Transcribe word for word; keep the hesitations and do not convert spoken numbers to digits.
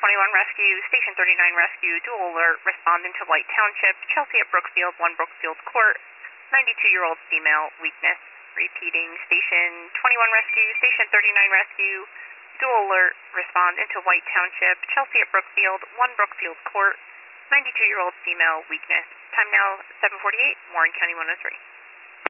twenty-one Rescue, Station thirty-nine Rescue, dual alert, responding to White Township, Chelsea at Brookfield, one Brookfield Court, ninety-two-year-old female, weakness. Repeating, Station twenty-one Rescue, Station thirty-nine Rescue, dual alert, respond into White Township, Chelsea at Brookfield, one Brookfield Court, ninety-two-year-old female, weakness. Time now seven forty-eight, Warren County one oh three.